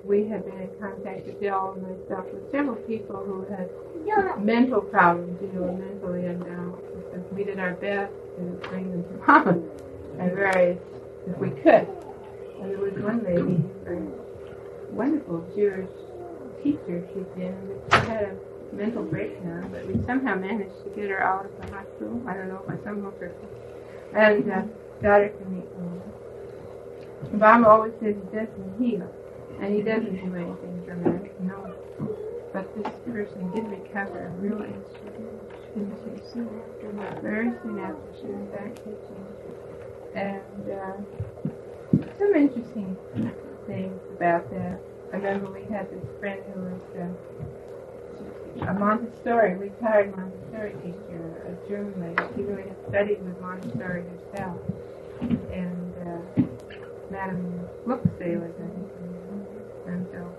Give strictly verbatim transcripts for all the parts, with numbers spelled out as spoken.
we had been in contact with Dell and myself with several people who had mental problems, you know, were mentally unbalanced. So we did our best to bring them to Mama and various, if we could. And there was one lady, a wonderful Jewish teacher she'd been, but she had a mental breakdown, but we somehow managed to get her out of the hospital. I don't know, by some hook and uh, got her to meet Mama. Mama always says he doesn't heal, and he doesn't do anything dramatic, no. But this person did recover really very soon after she was back teaching. And uh, some interesting things about that. I remember we had this friend who was uh, a Montessori, retired Montessori teacher, a German lady. She really had studied with Montessori herself. And uh, Madame Luxdale, I think, and so.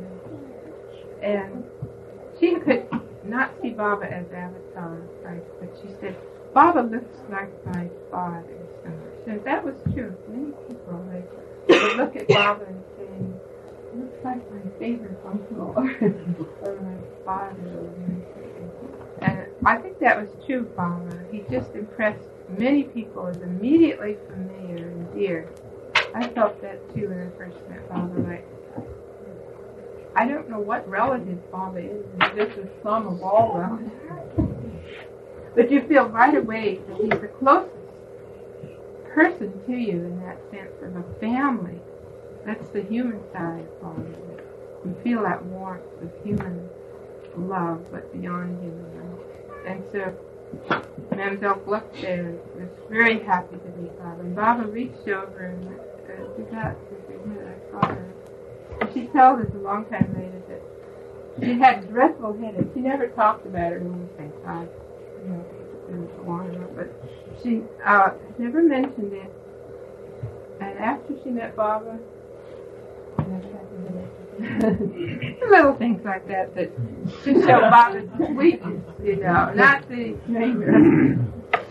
And she could not see Baba as Avatar, right? But she said, Baba looks like my father. So that was true. Many people, they would look at Baba and say, looks like my favorite uncle or my father. And I think that was true, Baba. He just impressed many people as immediately familiar and dear. I felt that too when I first met Baba. Like, I don't know what relative Baba is. He's just the sum of all relatives. But you feel right away that he's the closest person to you in that sense of a family. That's the human side of Baba. You feel that warmth of human love, but beyond human love. And so Mademoiselle Gluckstein was very happy to meet Baba. And Baba reached over and uh, did that with her head. I saw her. And she told us a long time later that she had a dreadful headache. She never talked about it when we say God, you know, didn't go on and on, but she uh, never mentioned it. And after she met Baba, little things like that that just show Baba's sweetness, you know, not the anger.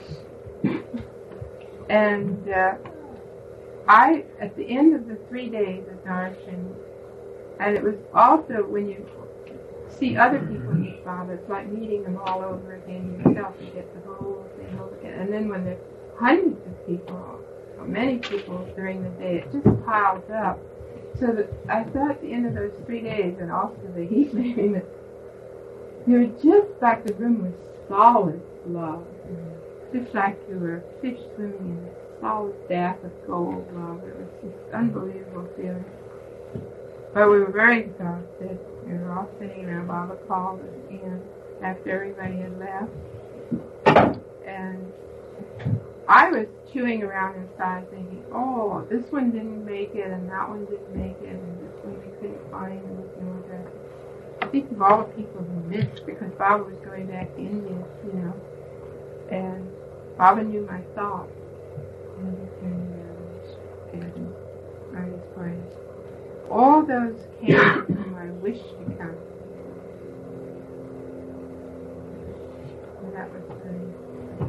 And uh, I, at the end of the three days of darshan, and it was also when you see other people meet Baba, it's like meeting them all over again yourself. You get the whole thing over again. And then when there's hundreds of people, or many people during the day, it just piles up. So that I thought at the end of those three days, and also the heat maybe, that you were just like the room was solid love. Just like you were a fish swimming in a solid bath of gold love. It was just unbelievable feeling. But we were very exhausted. We were all sitting around. Baba called us in after everybody had left. And I was chewing around inside thinking, oh, this one didn't make it, and that one didn't make it, and this one we couldn't find, and this one was I think of all the people who missed, because Baba was going back to India, you know. And Baba knew my thoughts. And he turned around and I was praying. All those came from my wish to come. And that was good.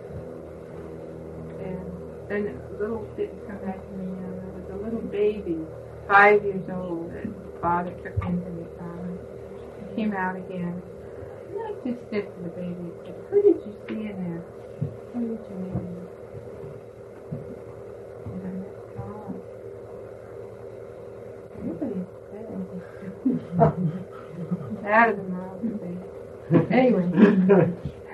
And then a little bit come back to me now. There was a little baby, five years old, that Father took into me. Father. He came out again. And I just said to the baby, I said, who did you see in there? Who did you meet in there? And I met God. Nobody said anything. Out of the mouth of the baby. Anyway.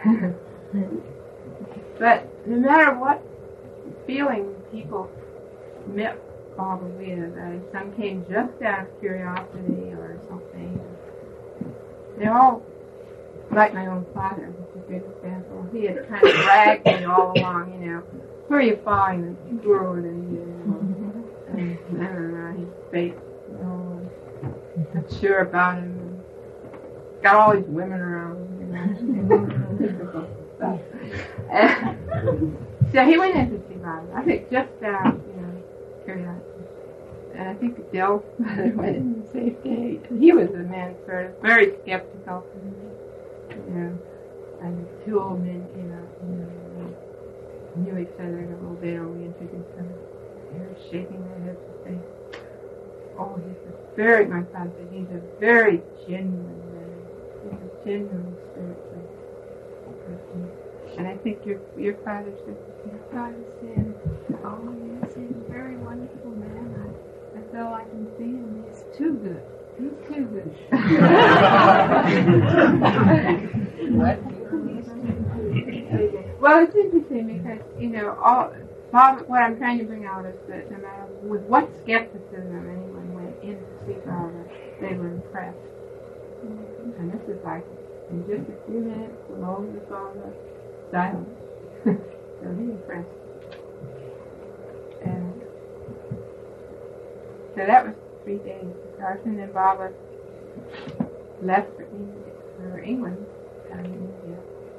But no matter what feeling people met Baba with, uh, some came just out of curiosity or something. They all, like my own father, which is a good example, he had kind of dragged me all along, you know. Where are you following the road? And, you know, and I don't know, he's fake, you know, not sure about him. And got all these women around him, you know. And so he went into see Baba, I think just out of, you know, curiosity. And I think Adele's mother went in the same day. He was a man sort of very skeptical. You know, and the two old men came out, you know, they knew each other a little bit, or we introduced them. They were shaking their heads and saying, oh, he's a very, my father said, he's a very genuine man. He's a genuine spiritual person. And I think your your father said, your father said, oh yes, he's a very wonderful man. I, I feel like I can see him. He's too good. He's too good. Well, it's interesting because, you know, all Bob, what I'm trying to bring out is that no matter with what skepticism anyone went in to see Barbara, they were impressed. And this is like, in just a few minutes, alone with Barbara, silence. So he impressed. And so that was three days. Carson and Barbara left for, for England and India.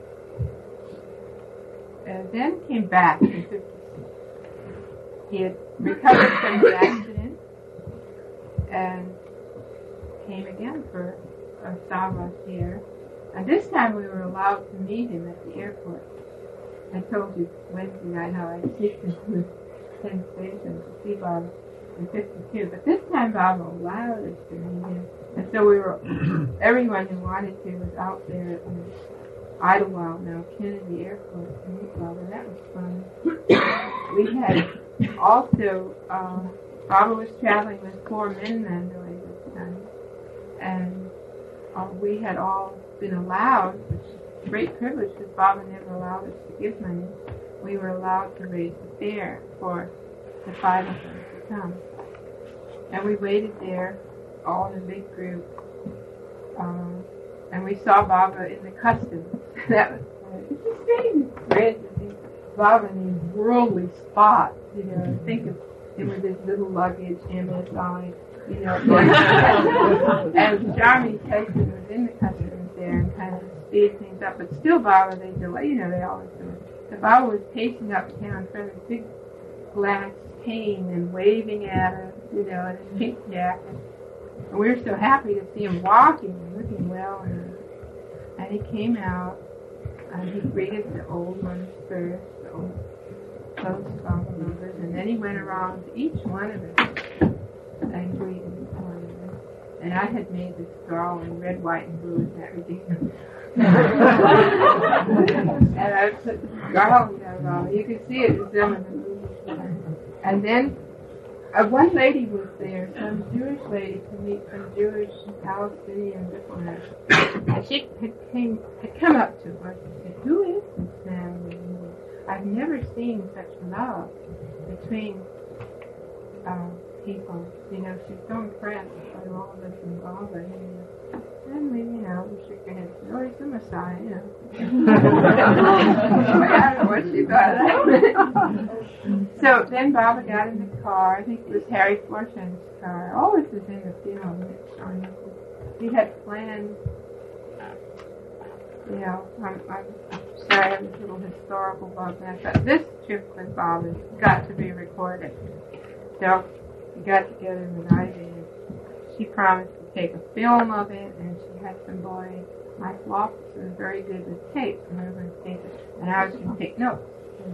And then came back in fifty-six. He had recovered from the accident and came again for a Sabbath here. And this time we were allowed to meet him at the airport. I told you Wednesday night how I sneaked into Penn Station to see Bob in fifty-two. But this time Bob allowed us to meet him. And so we were, everyone who wanted to was out there at the Idlewild, now Kennedy Airport to meet Bob, and that was fun. We had also, um, Barbara was traveling with four men Mandalay this time, and uh, we had all been allowed, which is a great privilege because Barbara never allowed us to give money. We were allowed to raise the fare for the five of them to come. And we waited there, all in a big group, um, and we saw Barbara in the customs. That was it's just strange. It's great to see Barbara in these worldly spots, you know, think of it with his little luggage, M S I, you know. And Jeremy Tyson was in the customs there and kind of speed things up, but still Barbara, they delay, you know, they always do. So Barbara was pacing up and down in front of a big glass pane and waving at us, you know, in his pink jacket. And we were so happy to see him walking and looking well. And, and he came out and he greeted the old ones first, the old close Barbara members, and then he went around to each one of us and greeted one of them. And I had made this girl in red, white, and blue. Isn't that ridiculous? And I put the garland on. You could see it in some of the movies. And then uh, one lady was there, some Jewish lady, to meet some Jewish and Palestinian diplomats. And she had, came, had come up to us and said, who is this man? I've never seen such love between uh, people. You know, she's so impressed by all of us involved. And, and we, you know, we shook our heads. Oh, he's the Messiah, you know. I don't know what she thought. So then Baba got in the car. I think it was Harry Forshane's car. All this is in the film. He had planned, you know, I'm, I'm sorry, I have this little historical bug there, but this trip with Bob has got to be recorded. So we got together with Ivy, and she promised to take a film of it, and she had some boy, Mike Loftus, who was very good with tape, and I was going to take it, and I was going to take notes.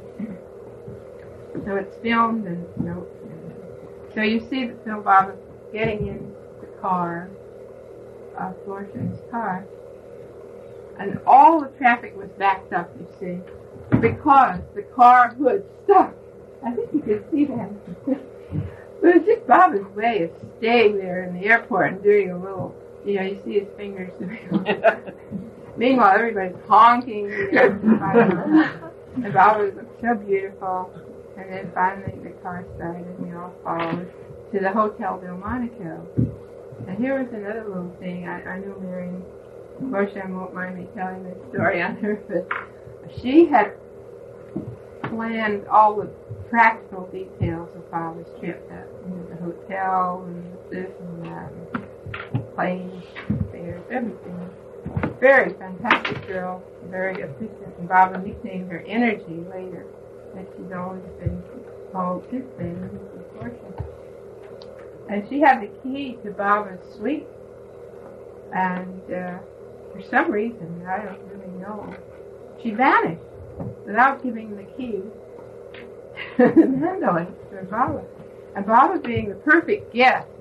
So it's filmed and notes. So you see that Phil Bob is getting in the car, uh, Forshane's car, and all the traffic was backed up, you see, because the car was stuck. I think you can see that. But it's just Bob's way of staying there in the airport and doing a little, you know, you see his fingers. Meanwhile, everybody's honking. You know, and Bob was so beautiful. And then finally the car started and we all followed to the Hotel Delmonico. And here was another little thing. I, I knew Marion Forshan won't mind me telling this story on her, but she had planned all the practical details of Bob's trip, that, you know, the hotel and this and that, and planes, fares, everything. Very fantastic girl, very efficient, and Baba nicknamed her Energy later, and she's always been called this thing, Missus Forshan. And she had the key to Baba's suite, and uh, for some reason, I don't really know, she vanished without giving the key to the Mandalay for Baba. And Baba, being the perfect guest,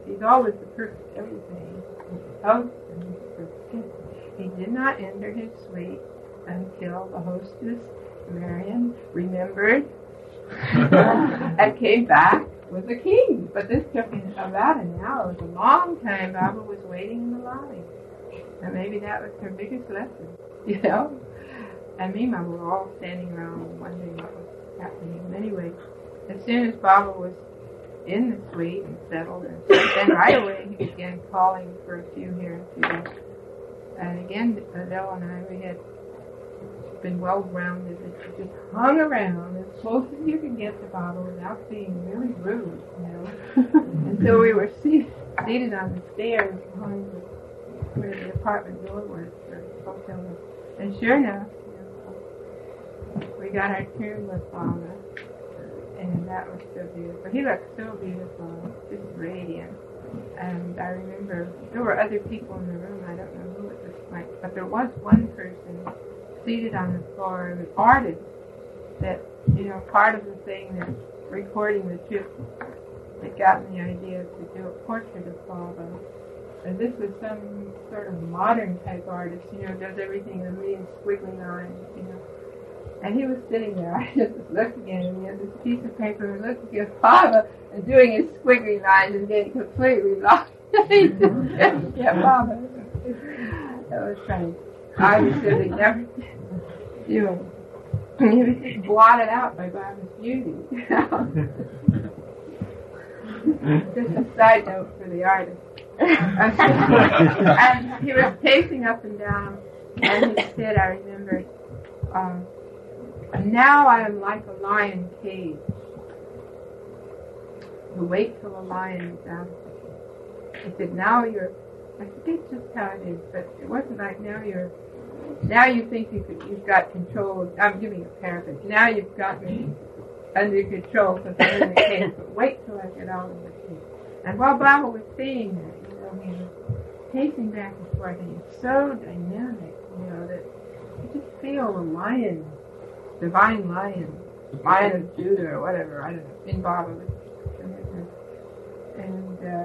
He's always the perfect everything. He's the host and he's the perfect. He did not enter his suite until the hostess, Marion, remembered and came back with the king. But this took him about an hour. It was a long time. Baba was waiting in the lobby. And maybe that was her biggest lesson, you know? And me and Mama were all standing around wondering what was happening. And anyway, as soon as Baba was in the suite and settled, and then right away he began calling for a few here and a few there. And again, Adele and I, we had been well-rounded. We just hung around as close as you could get to Baba without being really rude, you know. And so we were seated, seated on the stairs behind the, where the apartment door was for the hotel. And sure enough, you know, we got our turn with Baba. And that was so beautiful. He looked so beautiful, just radiant. And I remember there were other people in the room. I don't know who it was like, but there was one person seated on the floor, an artist that, you know, part of the thing that recording the trip that got me the idea to do a portrait of Baba. And this was some sort of modern type artist, you know, does everything in really squiggly lines, you know. And he was sitting there. I just looked at him, and he had this piece of paper and looking at Baba and doing his squiggly lines and getting completely lost. He just kept Baba. That was funny. I was really never do it. He was just blotted out by Baba's beauty. Just a side note for the artist. And he was pacing up and down, and he said, I remembered, um, now I am like a lion caged. You wait till a lion is out. He said, now you're, I forget just how it is, but it wasn't like now you're, now you think you could, you've got control of, I'm giving a paraphrase, now you've got me under control because I'm in the cage, but wait till I get out of the cage. And while Baba was saying that, you know, he was pacing back and forth, and he's so dynamic, you know, that you just feel a lion, divine lion, lion of Judah or whatever, I don't know, in Baba. And uh,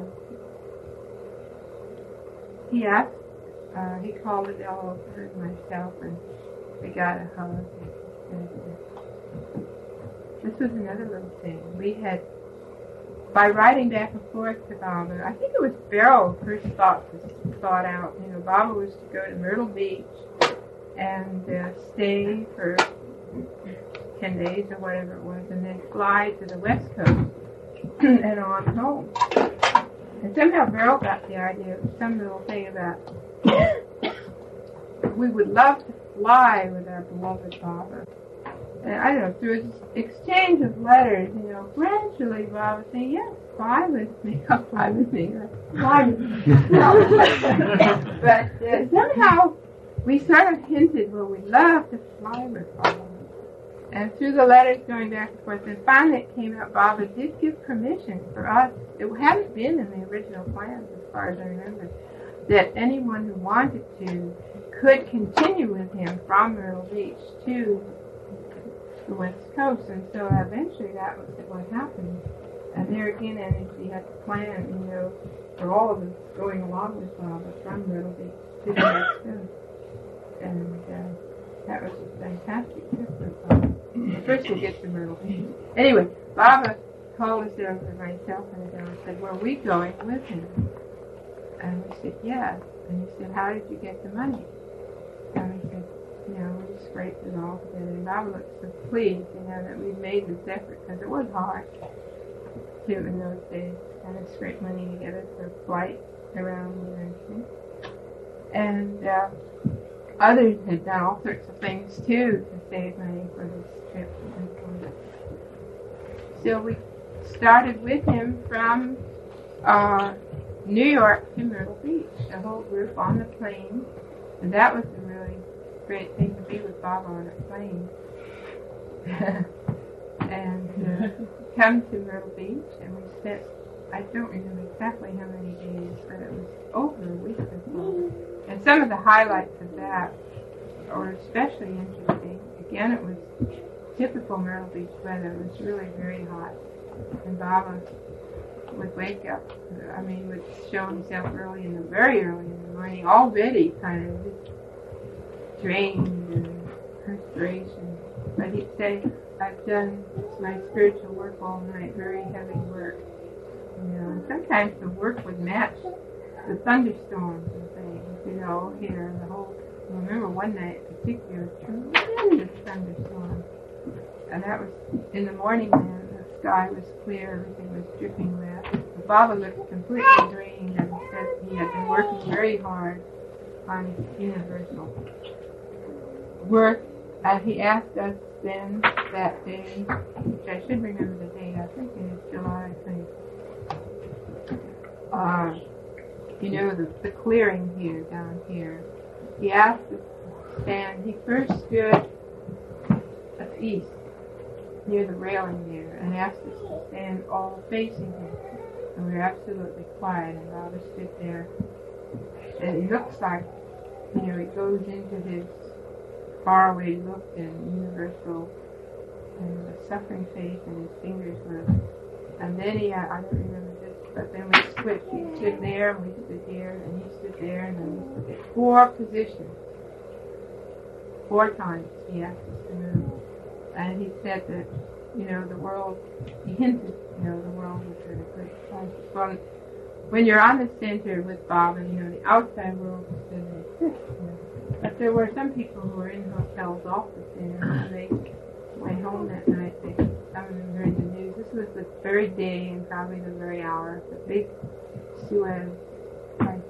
he asked, uh, he called Adele and myself, and we got a hug. And, uh, this was another little thing. We had, by riding back and forth to Baba, I think it was Beryl who first thought this thought out. You know, Baba was to go to Myrtle Beach and uh, stay for ten days or whatever it was, and then fly to the West Coast and on home. And somehow Beryl got the idea of some little thing about we would love to fly with our beloved Baba. And I don't know, through an exchange of letters, you know, gradually Baba saying, yes, fly with me, I'll fly with me, fly with me. But uh, somehow we sort of hinted, well, we'd love to fly with Baba. And through the letters going back and forth, and finally it came out, Baba did give permission for us. It hadn't been in the original plans, as far as I remember, that anyone who wanted to could continue with him from Myrtle Beach to the West Coast. And so eventually that was what happened. And there again, Energy had to plan, you know, for all of us going along with Baba from Myrtle Beach to the West Coast. And uh, that was a fantastic trip for Baba. First we'll get to Myrtle Beach. Anyway, Baba called us over to myself and Adele and said, were we going with him? And we said, yes. And he said, how did you get the money? And we said, you know, we just scraped it all together. And Baba looked so pleased, you know, that we made this effort, because it was hard to, in those days, kind of scrape money together for a flight around the United States. And uh, others had done all sorts of things, too, to save money for this trip. So we started with him from uh, New York to Myrtle Beach, the whole group on the plane. And that was a really great thing to be with Baba on a plane. And uh, come to Myrtle Beach, and we spent, I don't remember exactly how many days, but it was over a week or so. And some of the highlights of that are especially interesting. Again, it was typical Myrtle Beach weather. It was really very hot. And Baba would wake up, I mean, would show himself early in the, very early in the morning, already kind of just drained and perspiration. But he'd say, I've done my spiritual work all night, very heavy work. You know, and sometimes the work would match the thunderstorms and things, you know, here in the whole, I remember one night in particular, tremendous thunderstorm. And that was in the morning then, the sky was clear, everything was dripping wet. The Baba looked completely drained and said he had been working very hard on his universal work. And he asked us then that day, which I should remember the date, I think it is July twenty-sixth. Uh, you know, the, the clearing here, down here. He asked us to stand, he first stood at the east, near the railing there, and asked us to stand all facing him. And we were absolutely quiet, and Baba stood there. And it looks like, you know, it goes into his faraway look and universal and the suffering face, and his fingers were. And then he, I don't remember this, but then we switched. He stood there, and we stood here, and he stood there, and then we stood there. Four positions. Four times he asked us to move. And he said that, you know, the world, he hinted, you know, the world was in a good place. Well, when you're on the center with Bob, and, you know, the outside world doesn't exist, you know. But there were some people who were in hotels off the center, and they went home that night. They, some of them heard the news. This was the very day and probably the very hour of the big Suez crisis.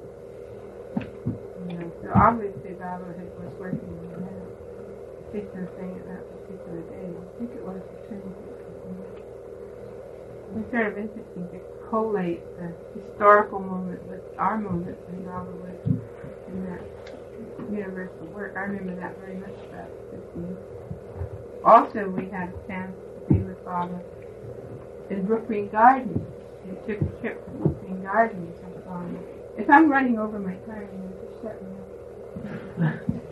You know, so obviously Baba had, was working on that particular thing at that particular day. I think it was the twenty-sixth. It's sort of interesting to collate the historical moment with our moment when Baba was in that universal work. I remember that very much about fifteen. Also, we had a chance to be with Baba in Brookgreen Gardens. We took a trip to Brookgreen Gardens. And, um, if I'm running over my time, you just shut me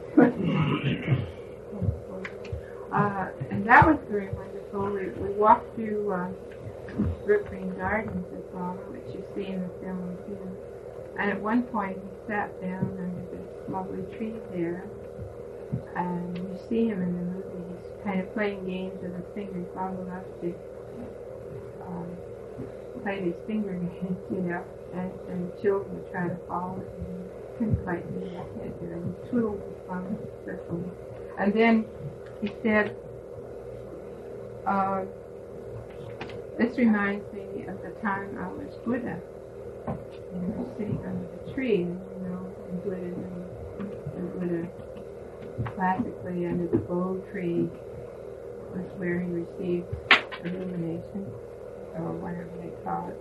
up. uh, and that was very wonderful. We, we walked through uh, Brookgreen Gardens with Baba, which you see in the film too. And at one point, he sat down under this lovely tree there, and you see him in the movie. He's kind of playing games with his fingers. Baba loves to um, play these finger games, you know, and, and the children would try to follow it, and he couldn't quite do it. I can't do it. And he twiddled his thumbs successfully. And then he said, uh, this reminds me of the time I was Buddha. And we were sitting under the tree, and, you know, in Buddhism, the Buddha, classically under the Bo tree, was where he received illumination, or whatever they call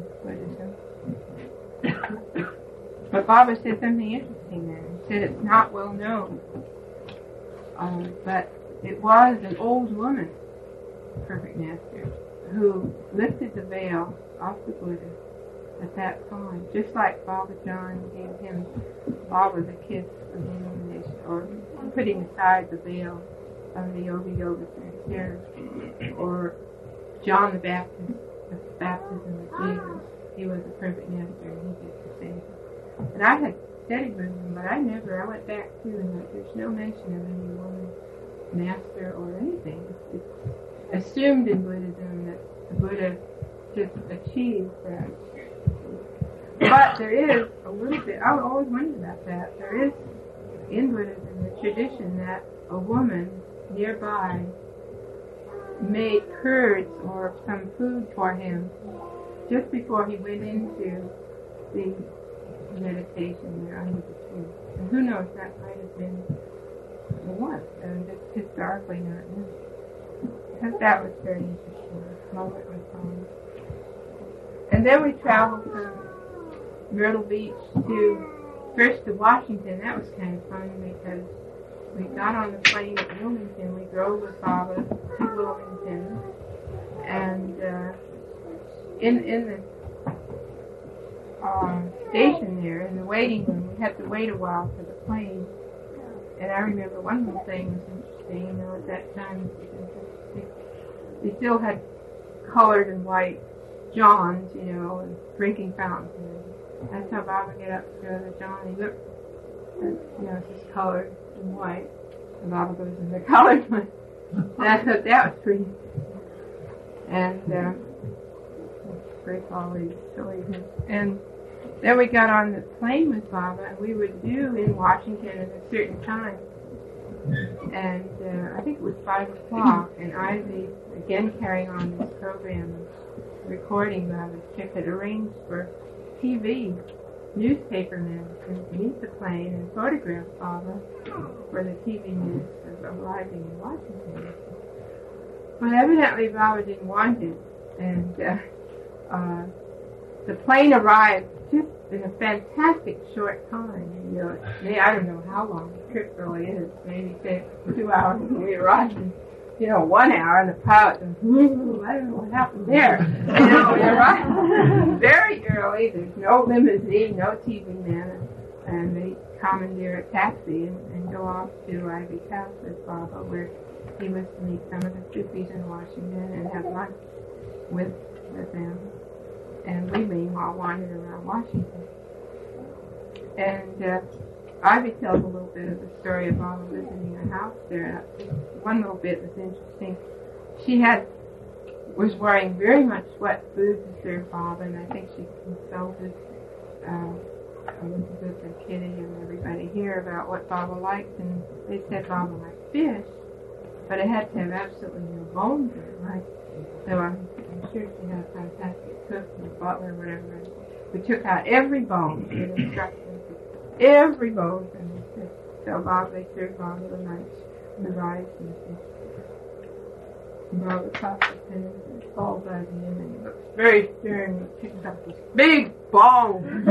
it in Buddhism. But Baba said something interesting there. He said it's not well known, um, but it was an old woman, perfect master, who lifted the veil off the Buddha at that time, just like Baba John gave him, Baba the kiss of illumination, or putting aside the veil of the Yoga Yoga Center, or John the Baptist, the baptism of Jesus. He was a perfect master, and he did the same thing. And I had studied with him, but I never, I went back to him, like, there's no mention of any woman master or anything. It's, it's assumed in Buddhism that the Buddha just achieved that. But there is a little bit, I would always wonder about that. There is in Buddhism the tradition that a woman nearby made curds or some food for him just before he went into the meditation there under the tree. And who knows, that might have been the one, and it's historically not known. Because that was very interesting, this moment with home. And then we traveled from Myrtle Beach to, first to Washington. That was kind of fun because we got on the plane at Wilmington. We drove with Baba to Wilmington. And uh, in in the uh, station there, in the waiting room, we had to wait a while for the plane. And I remember one little thing was interesting. You know, at that time, we still had colored and white John's, you know, and drinking fountains. And that's how Bob would get up to go to the John. He looked, at, you know, it's just colored and white. And Bob goes in the colored one. And I thought that was pretty. And uh, great always silliness. And then we got on the plane with Baba, and we were due in Washington at a certain time. And uh, I think it was five o'clock, and Ivy, again carrying on this program, recording Baba's trip, had arranged for T V newspapermen to meet the plane and photograph Baba for the T V news of arriving in Washington. But evidently Baba didn't want it, and uh, uh, the plane arrived just in a fantastic short time. You know, maybe, I don't know how long the trip really is. Maybe say two hours, and we arrived in, you know, one hour, and the pilot goes, "Ooh, I don't know what happened there." You know, we arrived very early. There's no limousine, no T V man, and they commandeer a taxi and, and go off to Ivy's house with Baba, where he was to meet some of the Sufis in Washington and have lunch with with them. And we meanwhile wandered around Washington. And uh, Ivy tells a little bit of the story of Baba visiting a house there. One little bit was interesting. She had was worrying very much what food to serve Baba, and I think she consulted uh, Elizabeth and Kitty and everybody here about what Baba liked, and they said Baba liked fish, but it had to have absolutely no bones in it, right? So I'm, I'm sure she had a fantastic cook and butler or whatever. And we took out every bone with instructions, every bone, and we said, so Bob, they served Bob the night, the rice and fish. And Bob was tossed the pin and falls out of the end, and he looks very stern and picks up this big bone.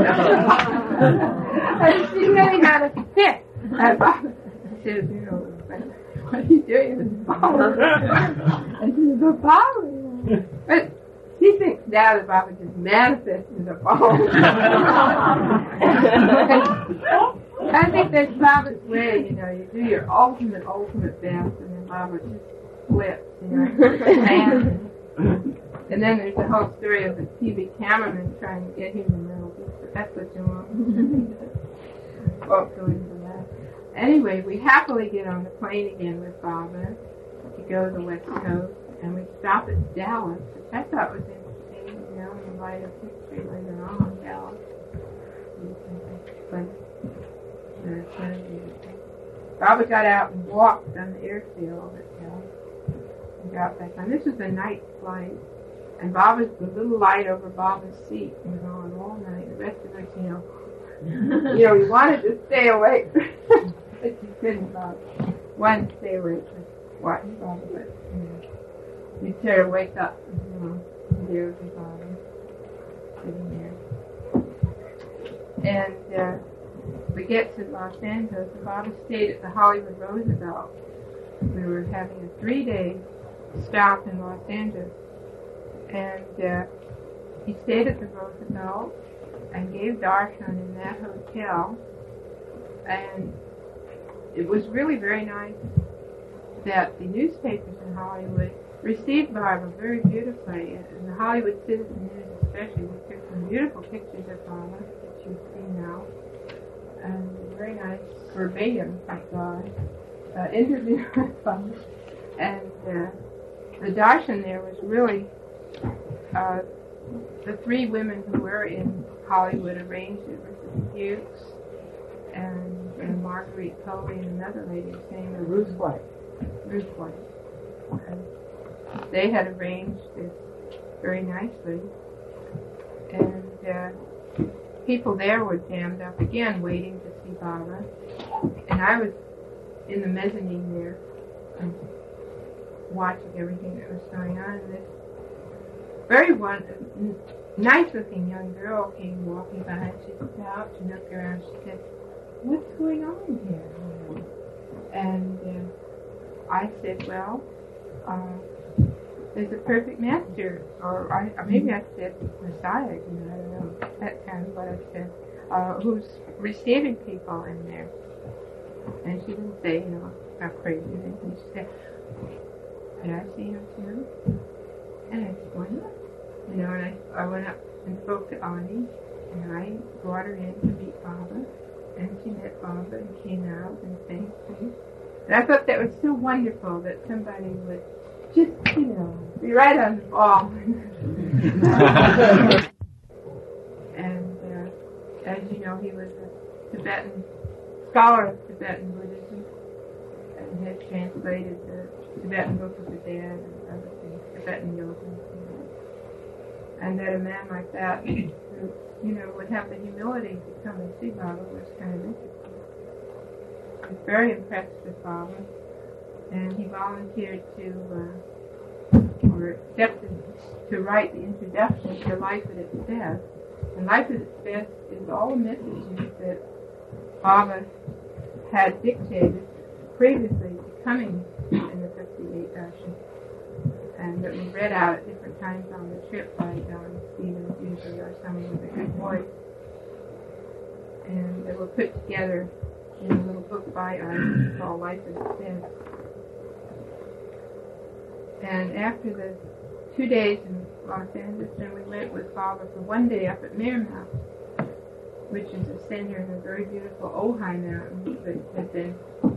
And she really had a fit. And Bob says, you know, what are you doing with this bone? And she says, Baba. But he thinks now that Baba just manifested a bone. I think that's Baba's way, you know, you do your ultimate, ultimate best, and then Baba just flips, you know. And then there's the whole story of the T V cameraman trying to get him to know, but that's what you want. Won't go into that. Anyway, we happily get on the plane again with Baba to go to the West Coast, and we stop at Dallas, which I thought was interesting, you know, in light of history later on, Dallas. But Baba got out and walked on the airfield at Dallas and got back on. This was a night flight, and Baba's, the little light over Baba's seat was on all night. The rest of us, you know, you know, we wanted to stay awake, but you couldn't, Baba. Wanted to stay awake to watch Baba, but, you know, you'd sort of wake up, you know, and there was Baba sitting there. And, uh, we get to Los Angeles, and Baba stayed at the Hollywood Roosevelt. We were having a three-day stop in Los Angeles, and uh, he stayed at the Roosevelt and gave darshan in that hotel, and it was really very nice that the newspapers in Hollywood received Baba very beautifully, and the Hollywood Citizen News especially. We took some beautiful pictures of Baba that you see now. And very nice, verbatim, thank God, uh, interview with Baba. And uh, the darshan there was really, uh, the three women who were in Hollywood arranged it, Missus Hughes and, and Marguerite Coley and another lady saying the Ruth White. Ruth White. And they had arranged this very nicely. And uh, people there were jammed up again, waiting to see Baba. And I was in the mezzanine there, and watching everything that was going on. And this very one, nice-looking young girl came walking by. She stopped and looked around. She said, "What's going on here?" And uh, I said, "Well, uh, there's a perfect master," or, I, or maybe I said Messiah, you know, I don't know. That's kind of what I said. Uh, who's receiving people in there. And she didn't say, you know, how crazy or anything. She said, "Did I see him too?" And I said, "Why not?" You know, and I, I went up and spoke to Ani, and I brought her in to meet Baba, and she met Baba and came out and thanked me. And I thought that was so wonderful that somebody would just, you know, be right on the ball. And uh, as you know, he was a Tibetan scholar of Tibetan Buddhism and had translated the Tibetan Book of the Dead and other things, Tibetan yoga. You know. And that a man like that, who, you know, would have the humility to come and see Baba was kind of interesting. I was very impressed with Baba, and he volunteered to, uh, or accepted to write the introduction to Life at its Best. And Life at its Best is all the messages that Baba had dictated previously to coming in the fifty-eight darshan, and that we read out at different times on the trip by John Stevens usually, or someone with a good voice. And they were put together in a little book by us called Life at its Best. And after the two days in Los Angeles, then we went with Baba for one day up at Meermount, which is a center in a very beautiful Ojai mountain that had been,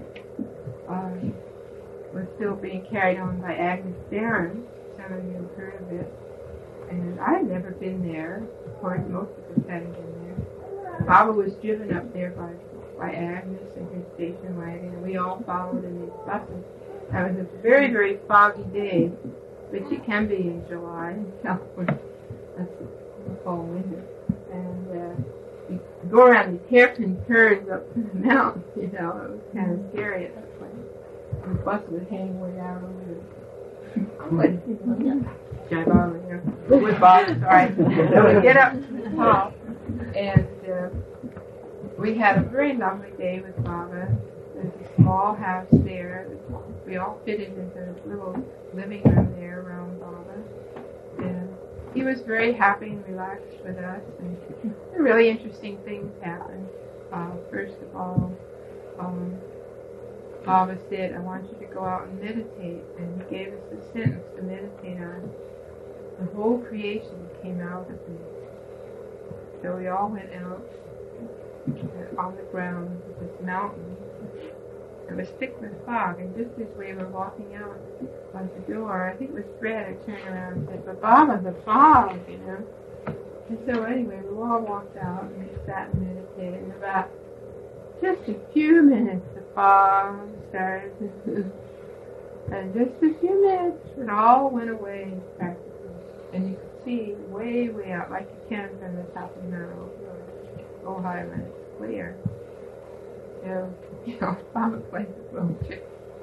um, was still being carried on by Agnes Barron. Some of you have heard of it. And I had never been there. Of course, most of us hadn't been there. Baba was driven up there by, by Agnes and her station wagon, and we all followed in these buses. That was a very, very foggy day, which it can be in July in California. That's the fall winter. And uh, you go around these hairpin curves up to the mountain, you know. It was kind of scary at that point. And the bus was hanging way out over the cliff, you know. Jive on, you know. With Bob, sorry. So we get up to the top, and uh, we had a very lovely day with Baba. There's a small house there. We all fitted into this little living room there around Baba. And he was very happy and relaxed with us. And really interesting things happened. Uh, first of all, um, Baba said, I want you to go out and meditate. And he gave us a sentence to meditate on. The whole creation came out of me. So we all went out on the ground of this mountain. It was thick with fog, and just as we were walking out on the door, I think it was Fred, I turned around and said, but Baba, the fog, you know. And so anyway, we all walked out and we sat and meditated, and about just a few minutes the fog started to move. And just a few minutes, it all went away practically. And you could see way, way out, like you can from the top of the mountain, Ojai when it's clear. So, you know, Baba played the little trick.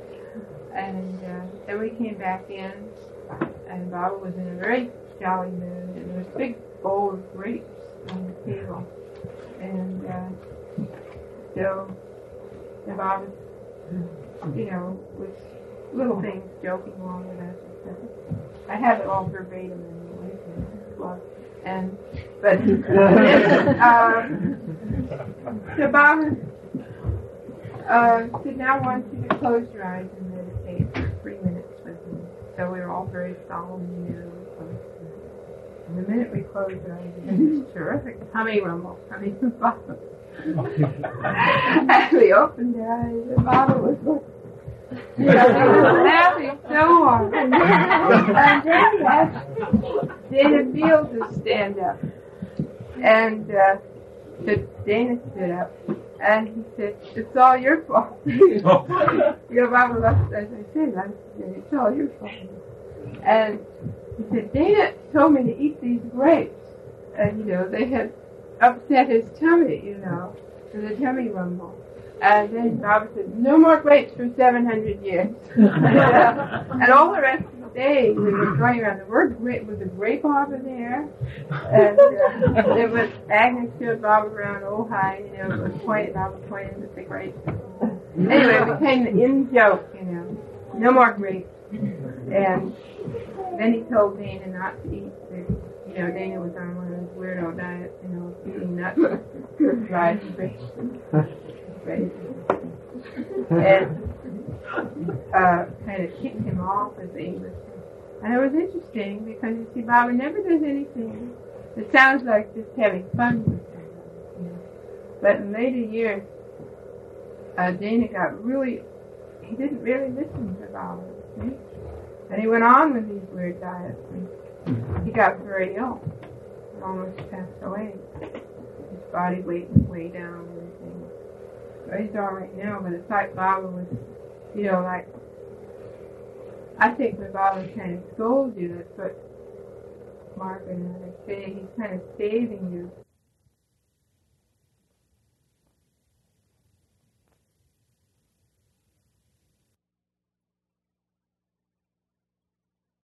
And uh, then we came back in, and Baba was in a very jolly mood, and there was a big bowl of grapes on the table. And uh, so, and Baba, you know, was little things joking along with us. I have it all verbatim anyway. And, but, uh, so Baba uh, said, now I want you to close your eyes and meditate for three minutes with me. So we were all very solemn, you know. And the minute we closed our eyes, we had this terrific tummy rumble coming from Baba. And we opened our eyes, and Baba was looking. You know, he was laughing so hard. And then he asked Dana Field to stand up. And uh, so Dana stood up. And he said, it's all your fault. You know, Baba left, as I said, I said, it's all your fault. And he said, Dana told me to eat these grapes. And, you know, they had upset his tummy, you know, for the tummy rumble. And then Baba said, no more grapes for seven hundred years. And all the rest of the day, we were going around. The word grape was a grape arbor there. And uh, it was Agnes showed Baba around Ojai, you know, it was pointed, Baba pointed at the grapes. Anyway, it became the in joke, you know, no more grapes. And then he told Dana not to eat the, you know, Dana was on one of those weirdo diets, you know, eating nuts, dried grapes. Right. And uh, kind of kicked him off, as the English And it was interesting because, you see, Baba never does anything that sounds like just having fun with him. You know. But in later years, uh, Dana got really, he didn't really listen to Baba. See? And he went on with these weird diets. And he got very ill. He almost passed away. His body weight was way down and everything. So he's all right now, but it's like Baba was, you know, like, I think when Baba kind of scolds you, that's what Margaret and I say, he's kind of saving you